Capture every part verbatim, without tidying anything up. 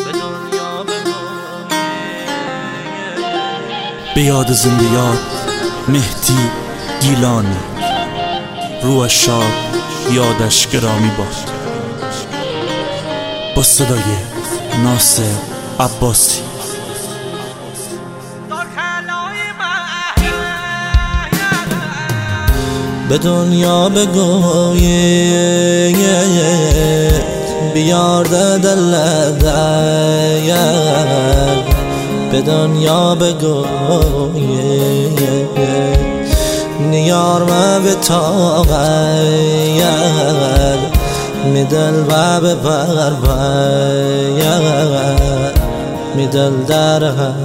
به یاد زنده یاد مهدی گیلانی، روش شاد یادش گرامی باد. با صدای ناصر عباسی. به دنیا بگوید بیارده دلت، به دنیا بگوید نیار ما به طاقت، می دل و ببر باید می دل در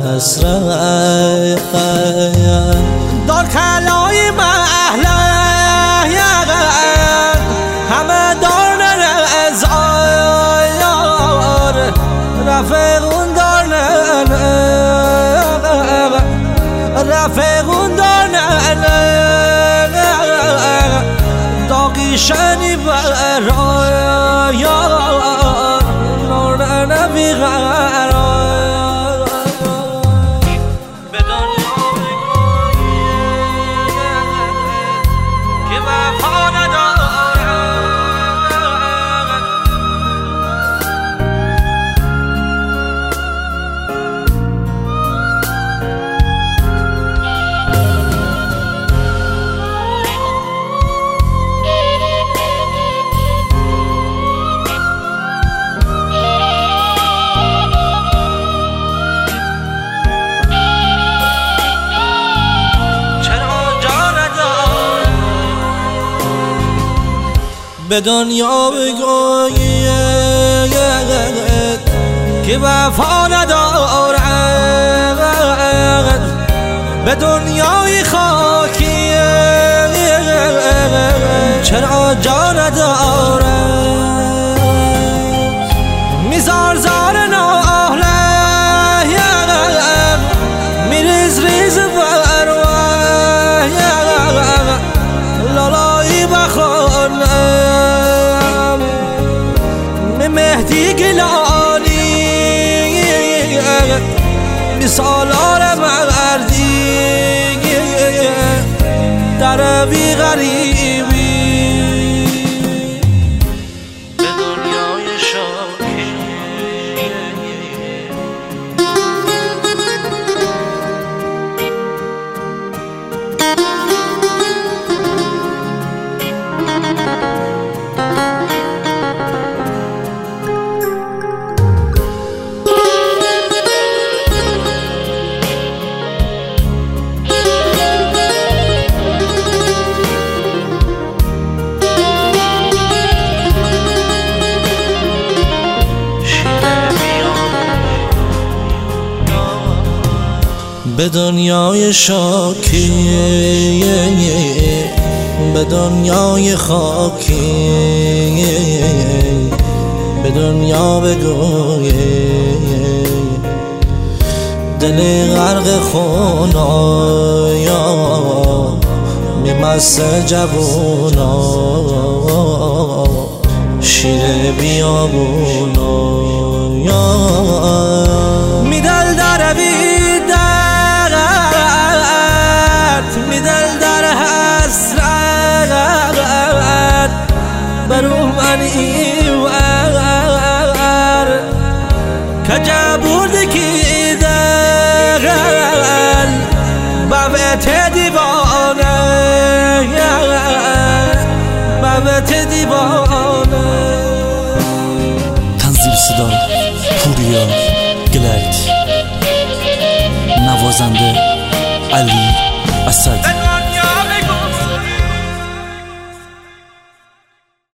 حسرت دار کلای محله همه دار نرزار رفقون دار رفقون دار داقی شنی برای نار نبی قرار به دنیا بگوید که وفا ندارد. به دنیا بگوید که وفا ندارد، به دنیای خاکی چرا جا ندارد. میزار زار ناله میریز ریز بروای لالایی بخونه مهدی گیلانی مثالار مردی در بی غریبی به دنیای شاکی. به دنیای شاکی به دنیای خاکی به دنیا بگوید دل غرق خونایا میمس جوونا شیر بیابونا میدل در میدل در حسرت برو من ایوار کجا برده کی دقل بابت دیوانه بابت دیوانه. تنظیم صدا پوریا گلایت، نوازنده علی اسد.